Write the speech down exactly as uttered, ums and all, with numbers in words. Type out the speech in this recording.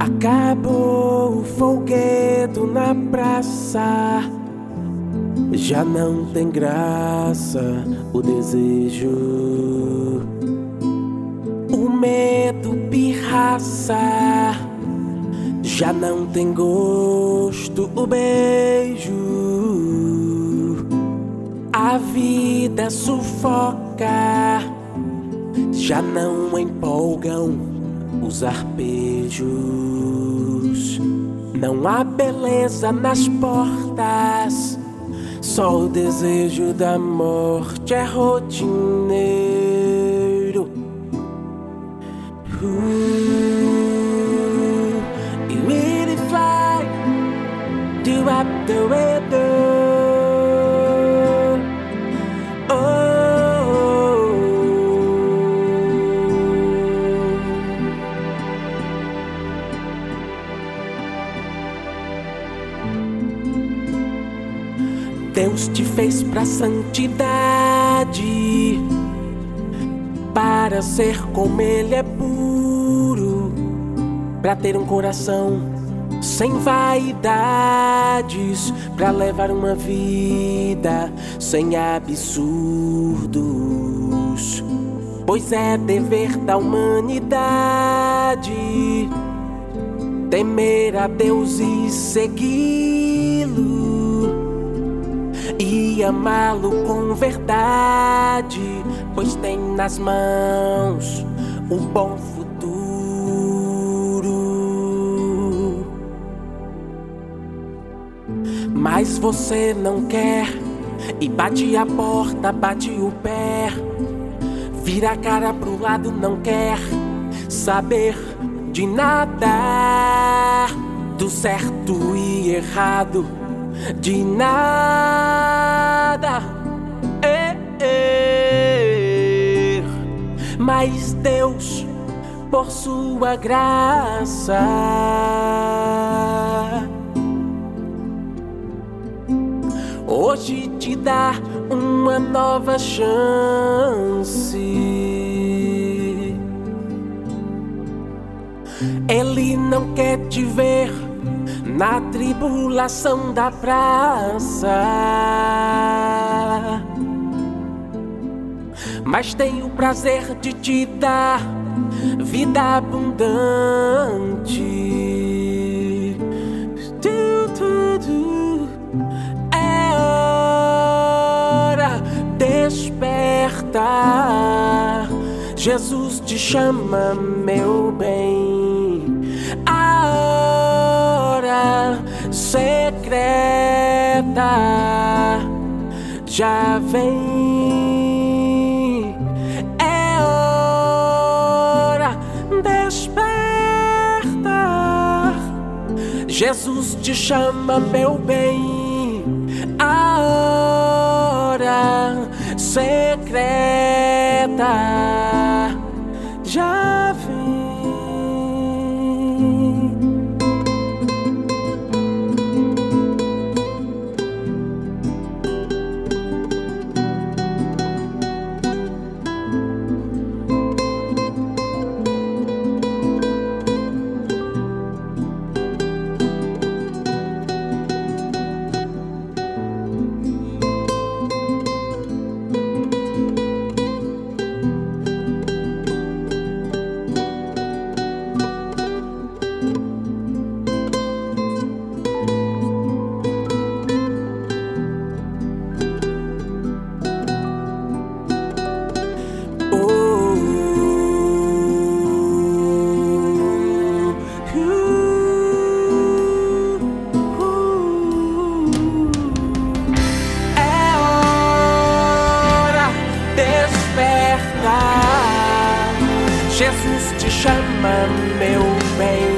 Acabou o folguedo na praça, já não tem graça o desejo. O medo pirraça, já não tem gosto o beijo. A vida sufoca, já não empolgam os arpejos. Não há beleza nas portas, só o desejo da morte é rotineiro. Ooh, you really fly, do up the weather. Deus te fez pra santidade, para ser como Ele é puro, pra ter um coração sem vaidades, pra levar uma vida sem absurdos. Pois é dever da humanidade temer a Deus e segui-lo, e amá-lo com verdade, pois tem nas mãos um bom futuro. Mas você não quer, e bate a porta, bate o pé, vira a cara pro lado, não quer saber de nada, do certo e errado, de nada. É, é. Mas Deus, por sua graça, hoje te dá uma nova chance. Ele não quer te ver na tribulação da praça, mas tem o prazer de te dar vida abundante. É hora, desperta, Jesus te chama, meu bem. Secreta já vem, é hora, desperta, Jesus te chama, meu bem. A hora secreta já vem. Jesus te chama, meu bem.